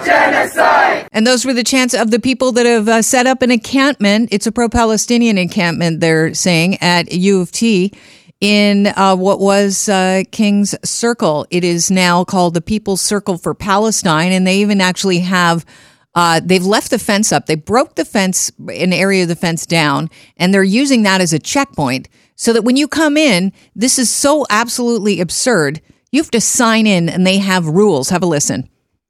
Genocide! And those were the chants of the people that have set up an encampment. It's a pro-Palestinian encampment, they're saying, at U of T in what was King's Circle. It is now called the People's Circle for Palestine, and they even actually have they've left the fence up. They broke the fence, an area of the fence down, and they're using that as a checkpoint so that when you come in, this is so absolutely absurd. You have to sign in, and they have rules. Have a listen.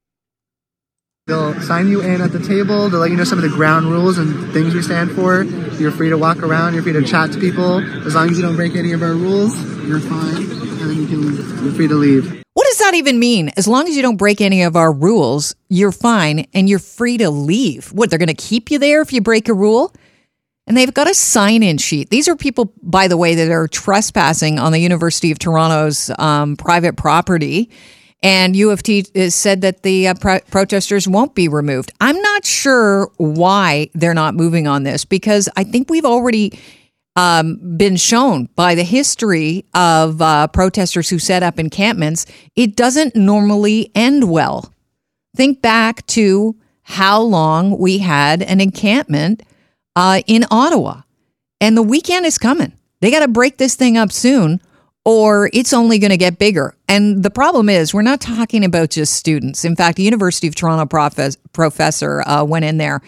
They'll sign you in at the table. They'll let you know some of the ground rules and things we stand for. You're free to walk around. You're free to chat to people. As long as you don't break any of our rules, you're fine. And then you're free to leave. What does that even mean? As long as you don't break any of our rules, you're fine and you're free to leave. What, they're going to keep you there if you break a rule? And they've got a sign-in sheet. These are people, by the way, that are trespassing on the University of Toronto's private property. And U of T has said that the protesters won't be removed. I'm not sure why they're not moving on this, because I think we've already been shown by the history of protesters who set up encampments, it doesn't normally end well. Think back to how long we had an encampment in Ottawa. And the weekend is coming. They got to break this thing up soon, or it's only going to get bigger. And the problem is, we're not talking about just students. In fact, the University of Toronto professor went in there.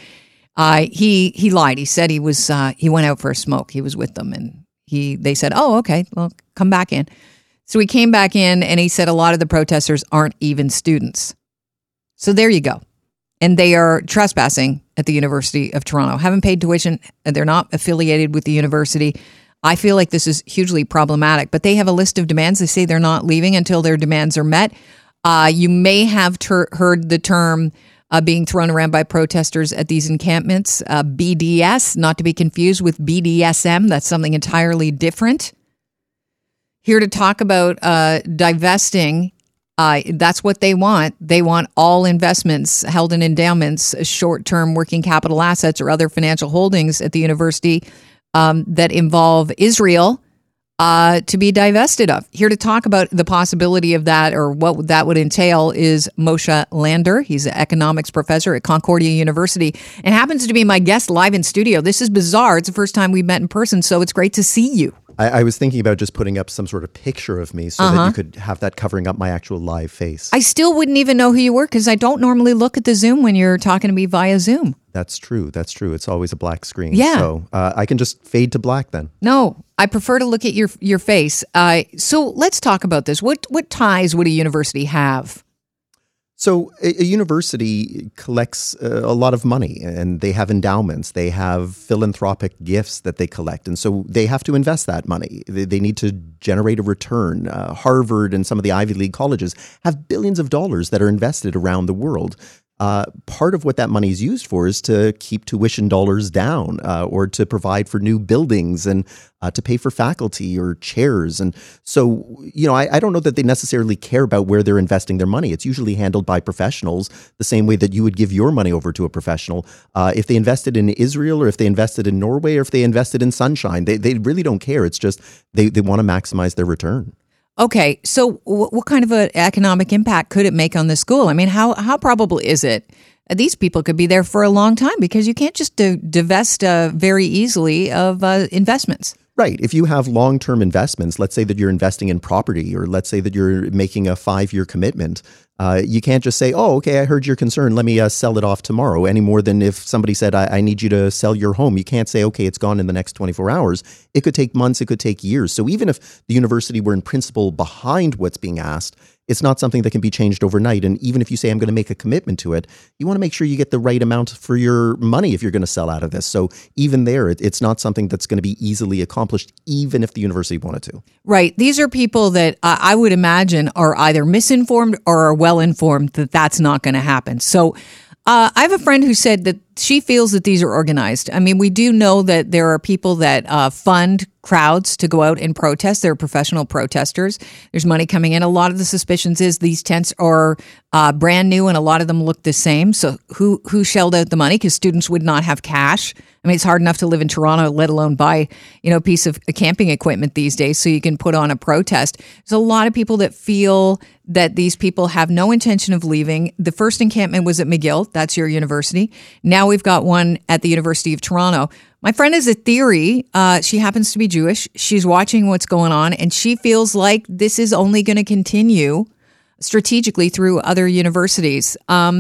He lied. He said he went out for a smoke. He was with them, and they said, "Oh, okay, well, come back in." So he came back in, and he said a lot of the protesters aren't even students. So there you go. And they are trespassing at the University of Toronto. Haven't paid tuition. They're not affiliated with the university. I feel like this is hugely problematic, but they have a list of demands. They say they're not leaving until their demands are met. You may have heard the term being thrown around by protesters at these encampments, BDS, not to be confused with BDSM. That's something entirely different. Here to talk about divesting, that's what they want. They want all investments held in endowments, short-term working capital assets, or other financial holdings at the university that involve Israel to be divested of. Here to talk about the possibility of that, or what that would entail, is Moshe Lander. He's an economics professor at Concordia University and happens to be my guest live in studio. This is bizarre. It's the first time we've met in person, so it's great to see you. I was thinking about just putting up some sort of picture of me so that you could have that covering up my actual live face. I still wouldn't even know who you were, because I don't normally look at the Zoom when you're talking to me via Zoom. That's true. It's always a black screen. Yeah. So I can just fade to black then. No, I prefer to look at your face. So let's talk about this. What ties would a university have? So a university collects a lot of money, and they have endowments. They have philanthropic gifts that they collect. And so they have to invest that money. They need to generate a return. Harvard and some of the Ivy League colleges have billions of dollars that are invested around the world. Part of what that money is used for is to keep tuition dollars down, or to provide for new buildings, and to pay for faculty or chairs. And so, I don't know that they necessarily care about where they're investing their money. It's usually handled by professionals, the same way that you would give your money over to a professional. If they invested in Israel, or if they invested in Norway, or if they invested in sunshine, they really don't care. It's just they want to maximize their return. Okay, so what kind of an economic impact could it make on the school? I mean, how probable is it? These people could be there for a long time, because you can't just divest very easily of investments. Right. If you have long-term investments, let's say that you're investing in property, or let's say that you're making a 5-year commitment, you can't just say, "Oh, okay, I heard your concern. Let me sell it off tomorrow," any more than if somebody said, I need you to sell your home. You can't say, "Okay, it's gone in the next 24 hours. It could take months. It could take years. So even if the university were in principle behind what's being asked, it's not something that can be changed overnight. And even if you say, "I'm going to make a commitment to it," you want to make sure you get the right amount for your money if you're going to sell out of this. So even there, it's not something that's going to be easily accomplished, even if the university wanted to. Right. These are people that I would imagine are either misinformed or are well-informed that that's not going to happen. So I have a friend who said that she feels that these are organized. I mean, we do know that there are people that fund crowds to go out and protest. They're professional protesters. There's money coming in. A lot of the suspicions is these tents are brand new, and a lot of them look the same. So who shelled out the money? Because students would not have cash. I mean, it's hard enough to live in Toronto, let alone buy, a piece of camping equipment these days so you can put on a protest. There's a lot of people that feel that these people have no intention of leaving. The first encampment was at McGill. That's your university. Now we've got one at the University of Toronto. My friend has a theory. She happens to be Jewish. She's watching what's going on, and she feels like this is only going to continue strategically through other universities.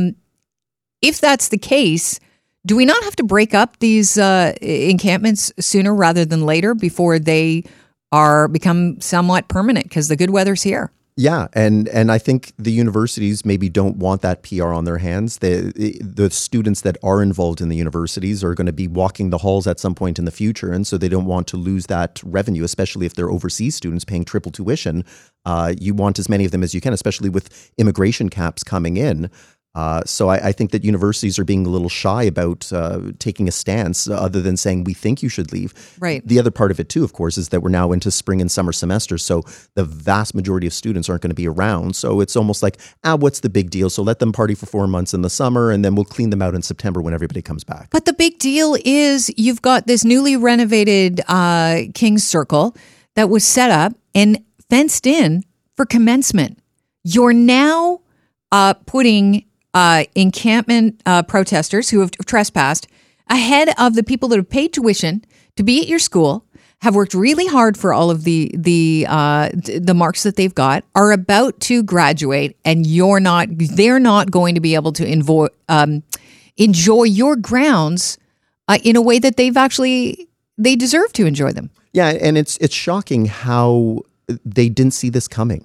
If that's the case, do we not have to break up these encampments sooner rather than later before they become somewhat permanent because the good weather's here? Yeah, and I think the universities maybe don't want that PR on their hands. The students that are involved in the universities are going to be walking the halls at some point in the future, and so they don't want to lose that revenue, especially if they're overseas students paying triple tuition. You want as many of them as you can, especially with immigration caps coming in. So I think that universities are being a little shy about taking a stance other than saying we think you should leave. Right. The other part of it too, of course, is that we're now into spring and summer semesters. So the vast majority of students aren't going to be around. So it's almost like, what's the big deal? So let them party for 4 months in the summer and then we'll clean them out in September when everybody comes back. But the big deal is you've got this newly renovated King's Circle that was set up and fenced in for commencement. You're now putting encampment protesters who have trespassed ahead of the people that have paid tuition to be at your school, have worked really hard for all of the marks that they've got, are about to graduate, and they're not going to be able to enjoy your grounds in a way that they deserve to enjoy them. Yeah, and it's shocking how they didn't see this coming.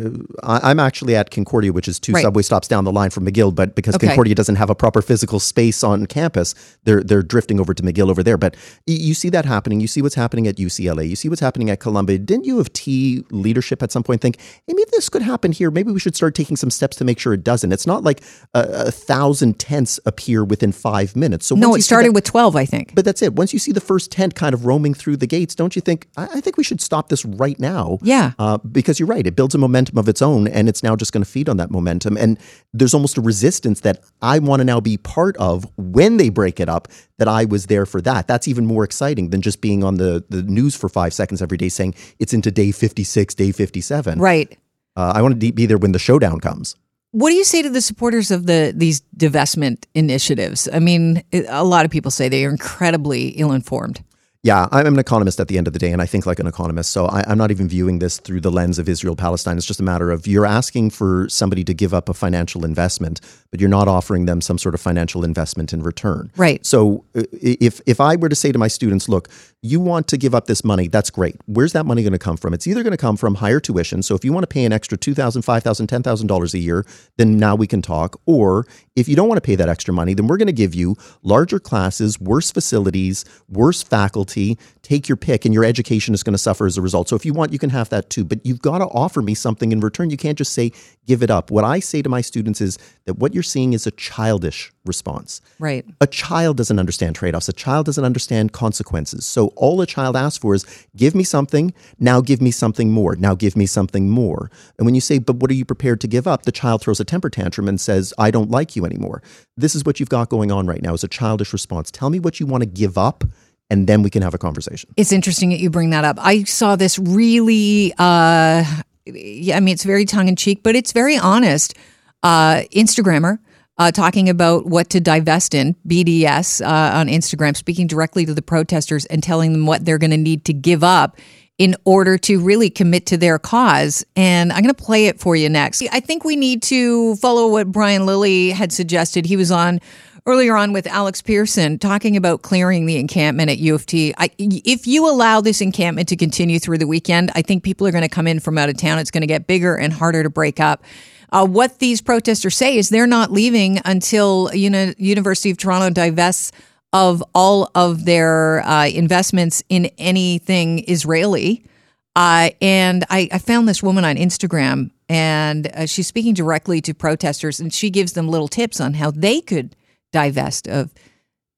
I'm actually at Concordia, which is 2 subway stops down the line from McGill, but because Concordia doesn't have a proper physical space on campus, they're drifting over to McGill over there. But you see that happening. You see what's happening at UCLA. You see what's happening at Columbia. Didn't U of T leadership at some point think, hey, maybe this could happen here. Maybe we should start taking some steps to make sure it doesn't. It's not like 1,000 tents appear within 5 minutes. So no, it started with 12, I think. But that's it. Once you see the first tent kind of roaming through the gates, don't you think, I think we should stop this right now? Yeah. Because you're right. It builds a momentum of its own, and it's now just going to feed on that momentum. And there's almost a resistance that I want to now be part of when they break it up, that I was there for that. That's even more exciting than just being on the news for 5 seconds every day saying it's into day 56, day 57. Right. I want to be there when the showdown comes. What do you say to the supporters of these divestment initiatives? I mean, a lot of people say they are incredibly ill-informed. Yeah, I'm an economist at the end of the day, and I think like an economist. So I'm not even viewing this through the lens of Israel-Palestine. It's just a matter of you're asking for somebody to give up a financial investment, but you're not offering them some sort of financial investment in return. Right. So if I were to say to my students, look, you want to give up this money, that's great. Where's that money going to come from? It's either going to come from higher tuition. So if you want to pay an extra $2,000, $5,000, $10,000 a year, then now we can talk. Or if you don't want to pay that extra money, then we're going to give you larger classes, worse facilities, worse faculty. Take your pick, and your education is going to suffer as a result. So if you want, you can have that too. But you've got to offer me something in return. You can't just say, give it up. What I say to my students is that what you're seeing is a childish response. Right. A child doesn't understand trade-offs. A child doesn't understand consequences. So all a child asks for is, give me something, now give me something more, now give me something more. And when you say, but what are you prepared to give up? The child throws a temper tantrum and says, I don't like you anymore. This is what you've got going on right now, is a childish response. Tell me what you want to give up, and then we can have a conversation. It's interesting that you bring that up. I saw this really, it's very tongue-in-cheek, but it's very honest. Instagrammer talking about what to divest in, BDS on Instagram, speaking directly to the protesters and telling them what they're going to need to give up in order to really commit to their cause. And I'm going to play it for you next. I think we need to follow what Brian Lilly had suggested. He was on earlier on with Alex Pearson talking about clearing the encampment at U of T. If you allow this encampment to continue through the weekend, I think people are going to come in from out of town. It's going to get bigger and harder to break up. What these protesters say is they're not leaving until University of Toronto divests of all of their investments in anything Israeli. And I found this woman on Instagram, and she's speaking directly to protesters, and she gives them little tips on how they could divest of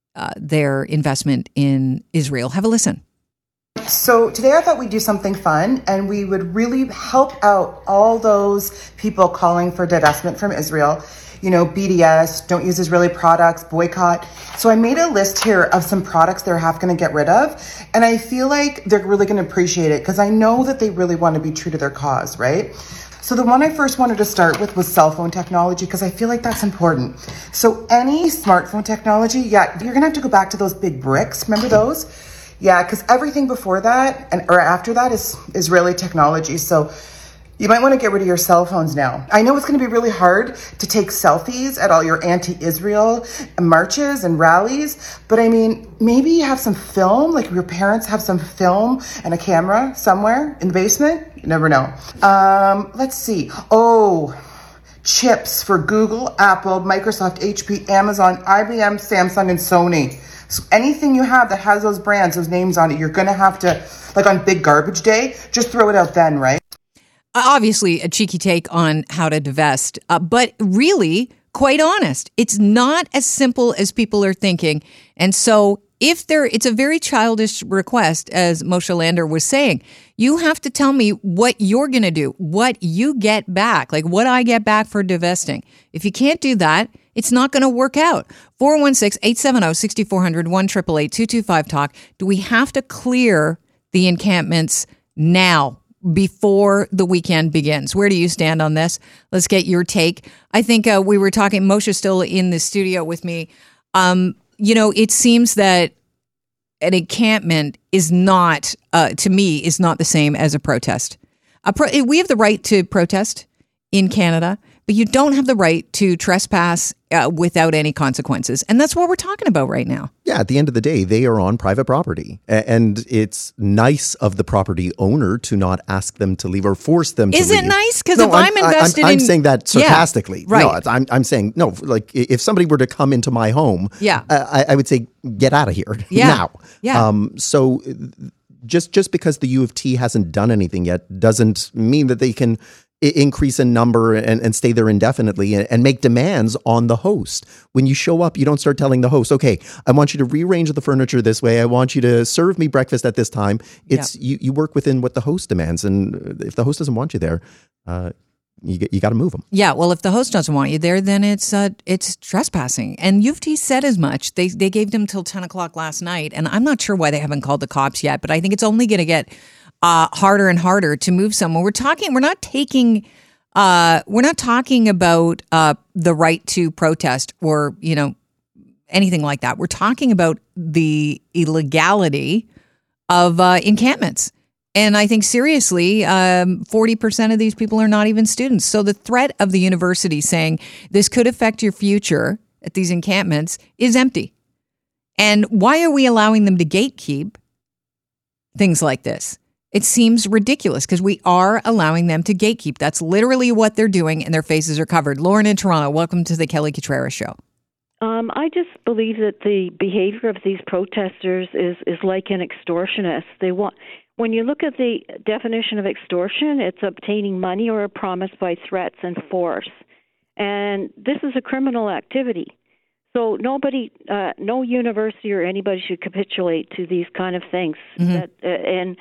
their investment in Israel. Have a listen. So today I thought we'd do something fun, and we would really help out all those people calling for divestment from Israel. You know, BDS, don't use Israeli products, boycott. So I made a list here of some products they're half going to get rid of. And I feel like they're really going to appreciate it because I know that they really want to be true to their cause, right? So the one I first wanted to start with was cell phone technology because I feel like that's important. So any smartphone technology, you're going to have to go back to those big bricks. Remember those? Yeah, because everything before that or after that is Israeli technology. So you might want to get rid of your cell phones now. I know it's going to be really hard to take selfies at all your anti-Israel marches and rallies, but I mean, maybe you have some film, like your parents have some film and a camera somewhere in the basement. You never know. Let's see. Oh, chips for Google, Apple, Microsoft, HP, Amazon, IBM, Samsung, and Sony. So anything you have that has those brands, those names on it, you're going to have to, like on Big Garbage Day, just throw it out then, right? Obviously, a cheeky take on how to divest, but really, quite honest, it's not as simple as people are thinking. And so it's a very childish request, as Moshe Lander was saying. You have to tell me what you're going to do, what you get back, like what I get back for divesting. If you can't do that, it's not going to work out. 416-870-6400, 1-888-225-TALK. Do we have to clear the encampments now, before the weekend begins? Where do you stand on this? Let's get your take. I think we were talking, Moshe's still in the studio with me. It seems that an encampment is not, to me, is not the same as a protest. We have the right to protest in Canada, but you don't have the right to trespass without any consequences. And that's what we're talking about right now. Yeah, at the end of the day, they are on private property. And it's nice of the property owner to not ask them to leave or force them to leave. Is it nice? Because if I'm invested I'm saying that sarcastically. Yeah, right. No, I'm saying, no, like if somebody were to come into my home, I would say, get out of here now. Yeah. So just because the U of T hasn't done anything yet doesn't mean that they can increase in number and stay there indefinitely and make demands on the host. When you show up, you don't start telling the host, okay, I want you to rearrange the furniture this way. I want you to serve me breakfast at this time. It's you work within what the host demands. And if the host doesn't want you there, you got to move them. Yeah, well, if the host doesn't want you there, then it's trespassing. And U of T said as much. They gave them till 10 o'clock last night. And I'm not sure why they haven't called the cops yet, but I think it's only going to get harder and harder to move someone. We're not talking about the right to protest or, anything like that. We're talking about the illegality of encampments. And I think seriously, 40% of these people are not even students. So the threat of the university saying this could affect your future at these encampments is empty. And why are we allowing them to gatekeep things like this? It seems ridiculous because we are allowing them to gatekeep. That's literally what they're doing, and their faces are covered. Lauren in Toronto, welcome to the Kelly Cutrera Show. I just believe that the behavior of these protesters is like an extortionist. When you look at the definition of extortion, it's obtaining money or a promise by threats and force. And this is a criminal activity. So nobody, no university or anybody should capitulate to these kind of things. Mm-hmm.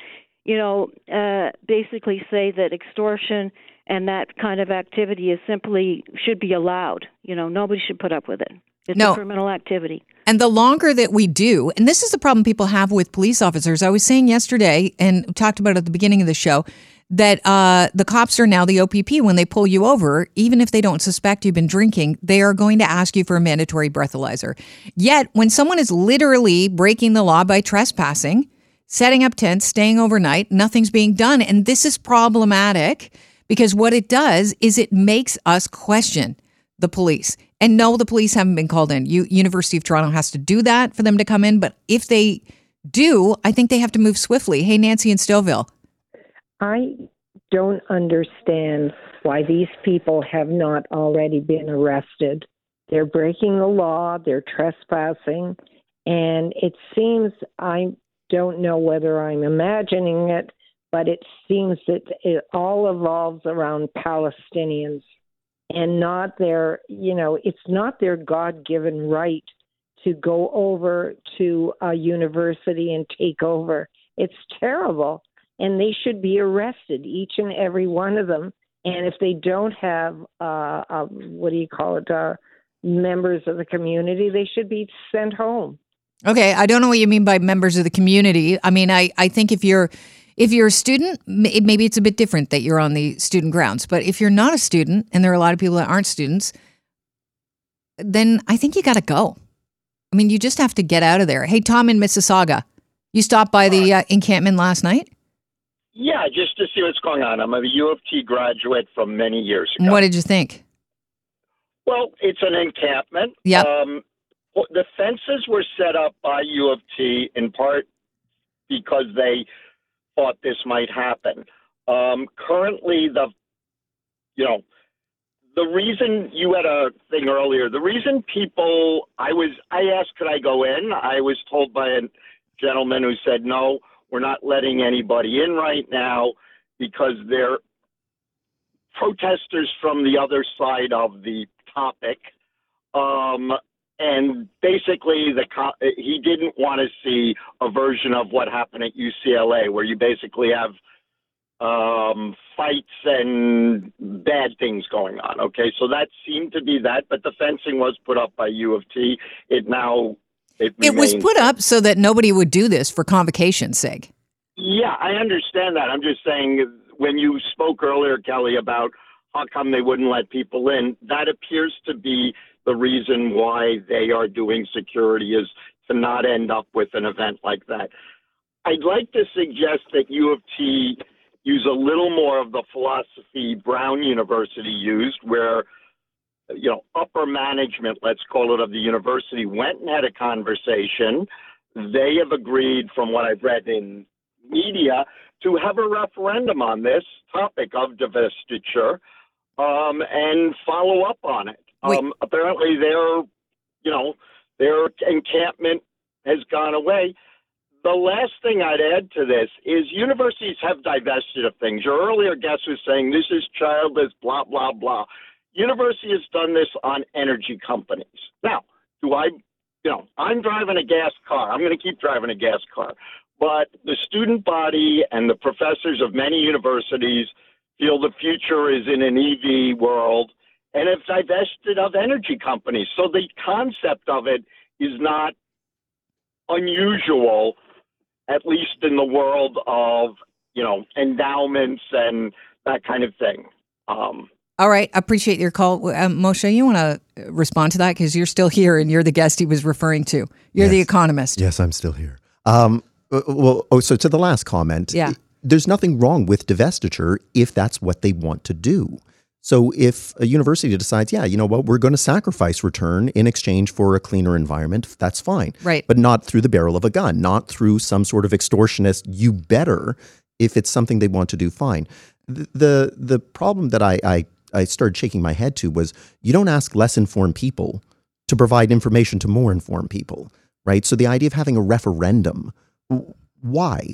Basically say that extortion and that kind of activity should be allowed. Nobody should put up with it. It's a criminal activity. And the longer that we do, and this is the problem people have with police officers. I was saying yesterday, and talked about it at the beginning of the show, that the cops are now the OPP. When they pull you over, even if they don't suspect you've been drinking, they are going to ask you for a mandatory breathalyzer. Yet, when someone is literally breaking the law by trespassing, setting up tents, staying overnight, nothing's being done. And this is problematic because what it does is it makes us question the police. And no, the police haven't been called in. University of Toronto has to do that for them to come in. But if they do, I think they have to move swiftly. Hey, Nancy in Stouffville. I don't understand why these people have not already been arrested. They're breaking the law. They're trespassing. And it seems, I don't know whether I'm imagining it, but it seems that it all evolves around Palestinians and not it's not their God-given right to go over to a university and take over. It's terrible. And they should be arrested, each and every one of them. And if they don't have, members of the community, they should be sent home. Okay, I don't know what you mean by members of the community. I mean, I think if you're a student, maybe it's a bit different that you're on the student grounds. But if you're not a student, and there are a lot of people that aren't students, then I think you got to go. I mean, you just have to get out of there. Hey, Tom in Mississauga, you stopped by the encampment last night? Yeah, just to see what's going on. I'm a U of T graduate from many years ago. What did you think? Well, it's an encampment. Yeah. The fences were set up by U of T in part because they thought this might happen. Currently, the reason you had a thing earlier, the reason I asked, could I go in? I was told by a gentleman who said, no, we're not letting anybody in right now because they're protesters from the other side of the topic. And basically, he didn't want to see a version of what happened at UCLA, where you basically have fights and bad things going on. Okay, so that seemed to be that, but the fencing was put up by U of T. It was put up so that nobody would do this for convocation's sake. Yeah, I understand that. I'm just saying, when you spoke earlier, Kelly, about how come they wouldn't let people in, that appears to be the reason why they are doing security, is to not end up with an event like that. I'd like to suggest that U of T use a little more of the philosophy Brown University used, where upper management, let's call it, of the university went and had a conversation. They have agreed, from what I've read in media, to have a referendum on this topic of divestiture and follow up on it. Apparently their encampment has gone away. The last thing I'd add to this is universities have divested of things. Your earlier guest was saying this is childless, blah, blah, blah. University has done this on energy companies. Now, I'm driving a gas car. I'm going to keep driving a gas car. But the student body and the professors of many universities feel the future is in an EV world and have divested of energy companies. So the concept of it is not unusual, at least in the world of, endowments and that kind of thing. All right. Appreciate your call. Moshe, you want to respond to that? Because you're still here and you're the guest he was referring to. You're the economist. Yes, I'm still here. So to the last comment, there's nothing wrong with divestiture if that's what they want to do. So if a university decides, we're going to sacrifice return in exchange for a cleaner environment, that's fine. Right. But not through the barrel of a gun, not through some sort of extortionist, you better. If it's something they want to do, fine. The problem that I started shaking my head to was, you don't ask less informed people to provide information to more informed people, right? So the idea of having a referendum, why?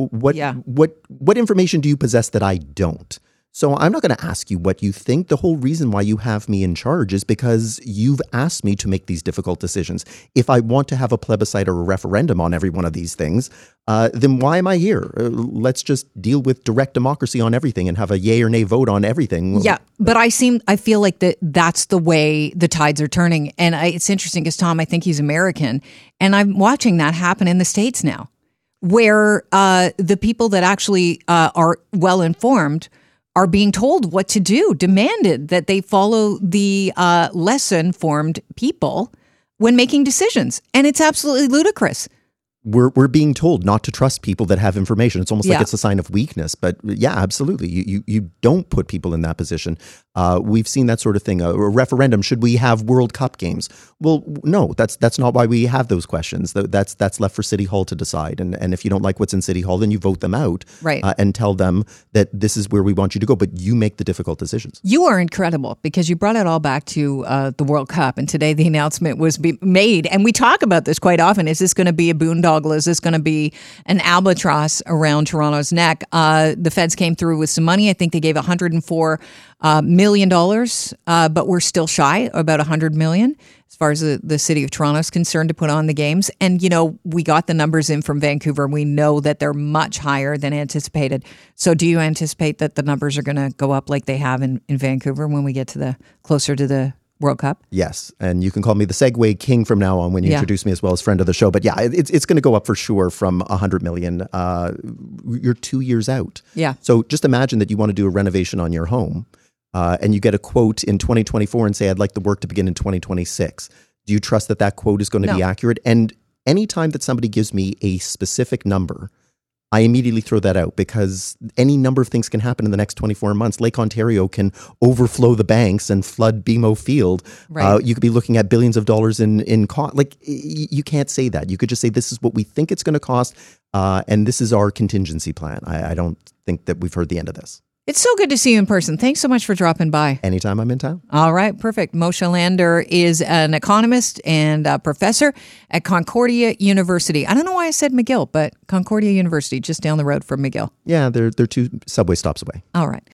What information do you possess that I don't? So I'm not going to ask you what you think. The whole reason why you have me in charge is because you've asked me to make these difficult decisions. If I want to have a plebiscite or a referendum on every one of these things, then why am I here? Let's just deal with direct democracy on everything and have a yay or nay vote on everything. Yeah, but I feel like that's the way the tides are turning. And it's interesting because Tom, I think he's American, and I'm watching that happen in the States now, where the people that actually are well informed are being told what to do, demanded that they follow the less informed people when making decisions. And it's absolutely ludicrous. We're being told not to trust people that have information. It's almost like it's a sign of weakness. But yeah, absolutely. You don't put people in that position. We've seen that sort of thing. A referendum, should we have World Cup games? Well, no, that's not why we have those questions. That's left for City Hall to decide. And if you don't like what's in City Hall, then you vote them out, right? And tell them that this is where we want you to go. But you make the difficult decisions. You are incredible because you brought it all back to the World Cup. And today the announcement was made. And we talk about this quite often. Is this going to be a boondoggle boondoggle is this going to be an albatross around Toronto's neck? The feds came through with some money. I think they gave $104 million, but we're still shy, about $100 million as far as the city of Toronto is concerned, to put on the games. And, we got the numbers in from Vancouver. We know that they're much higher than anticipated. So do you anticipate that the numbers are going to go up like they have in Vancouver when we get to closer to the World Cup? Yes, and you can call me the Segway King from now on when you introduce me as well as friend of the show. But yeah, it's going to go up for sure from $100 million. You're 2 years out. Yeah. So just imagine that you want to do a renovation on your home, and you get a quote in 2024 and say, I'd like the work to begin in 2026. Do you trust that quote is going to be accurate? And anytime that somebody gives me a specific number, I immediately throw that out, because any number of things can happen in the next 24 months. Lake Ontario can overflow the banks and flood BMO Field. Right. You could be looking at billions of dollars in cost. Like, you can't say that. You could just say, this is what we think it's going to cost, and this is our contingency plan. I don't think that we've heard the end of this. It's so good to see you in person. Thanks so much for dropping by. Anytime I'm in town. All right, perfect. Moshe Lander is an economist and a professor at Concordia University. I don't know why I said McGill, but Concordia University, just down the road from McGill. Yeah, they're 2 subway stops away. All right.